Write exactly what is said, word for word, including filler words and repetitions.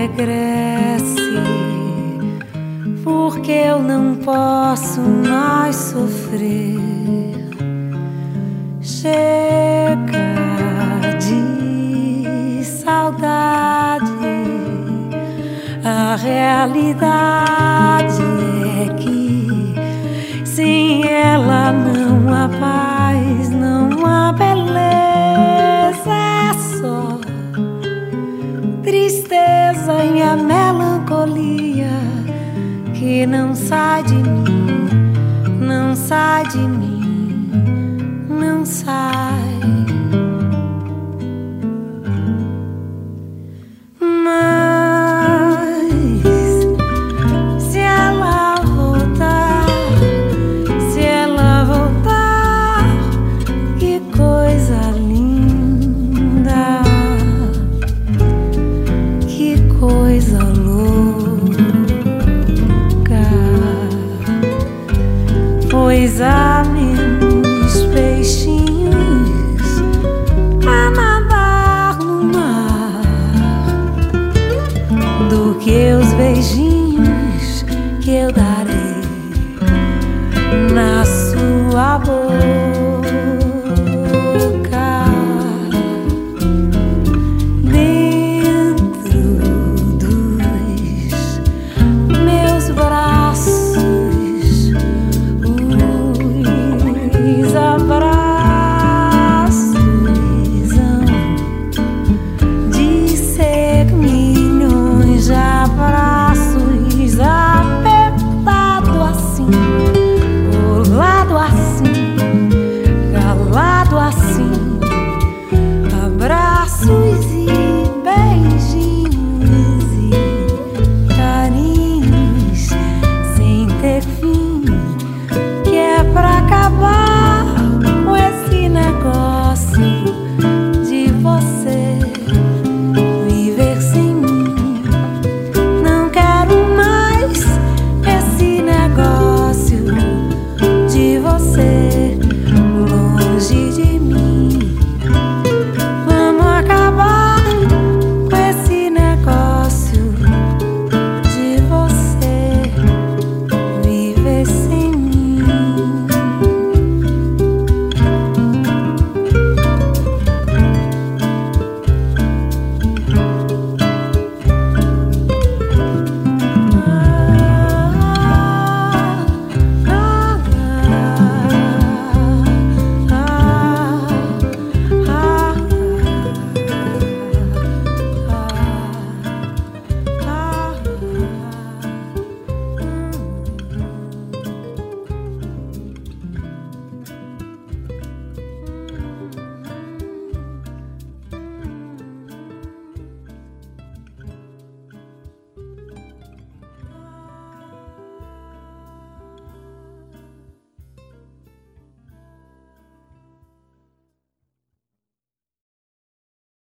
regresse, porque eu não posso mais sofrer. Chega de saudade, a realidade é que sem ela não há paz, não há beleza, é só tristeza e a melancolia que não sai de mim, não sai de mim, não sai. Pois há menos peixinhos a nadar no mar do que os beijinhos que eu darei na sua boca. Dentro dos meus braços abraços hão de ser milhões de abraços, apertado assim, colado assim, calado assim, abraços e